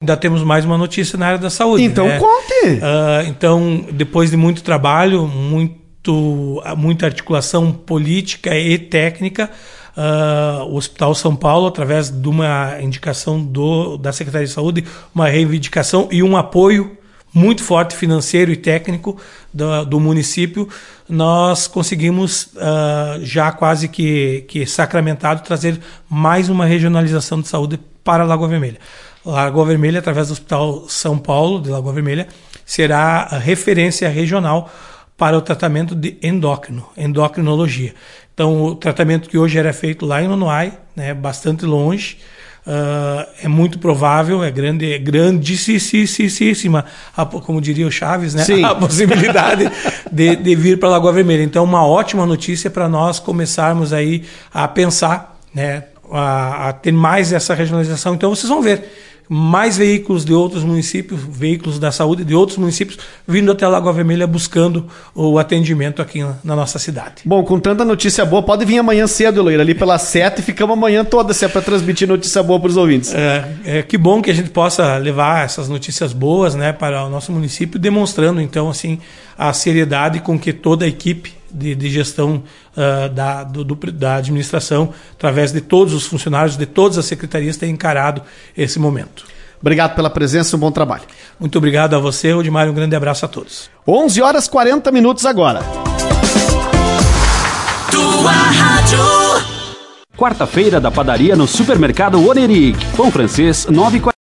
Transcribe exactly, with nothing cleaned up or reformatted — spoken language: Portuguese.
Ainda temos mais uma notícia na área da saúde. Então, né? conte! Uh, então, depois de muito trabalho, muito, muita articulação política e técnica, uh, o Hospital São Paulo, através de uma indicação do, da Secretaria de Saúde, uma reivindicação e um apoio muito forte financeiro e técnico do, do município, nós conseguimos, uh, já quase que, que sacramentado, trazer mais uma regionalização de saúde para a Lagoa Vermelha. Lagoa Vermelha, através do Hospital São Paulo, de Lagoa Vermelha, será a referência regional para o tratamento de endócrino, endocrinologia. Então, o tratamento que hoje era feito lá em Nonoai, né, bastante longe, uh, é muito provável, é grande, é grandíssima, como diria o Chaves, né, a possibilidade de, de vir para a Lagoa Vermelha. Então, uma ótima notícia para nós começarmos aí a pensar, né, a, a ter mais essa regionalização. Então, vocês vão ver mais veículos de outros municípios, veículos da saúde de outros municípios, vindo até a Lagoa Vermelha buscando o atendimento aqui na, na nossa cidade. Bom, com tanta notícia boa, pode vir amanhã cedo, Eloir, ali pelas sete e ficamos amanhã toda, se é para transmitir notícia boa para os ouvintes. É, é, que bom que a gente possa levar essas notícias boas, né, para o nosso município, demonstrando então assim a seriedade com que toda a equipe de, de gestão uh, da, do, do, da administração, através de todos os funcionários, de todas as secretarias, tem encarado esse momento. Obrigado pela presença, um bom trabalho. Muito obrigado a você, Odmar, um grande abraço a todos. onze horas e quarenta minutos agora. Tua rádio. Quarta-feira da padaria no Supermercado Oneric. Pão francês, nove e quarenta.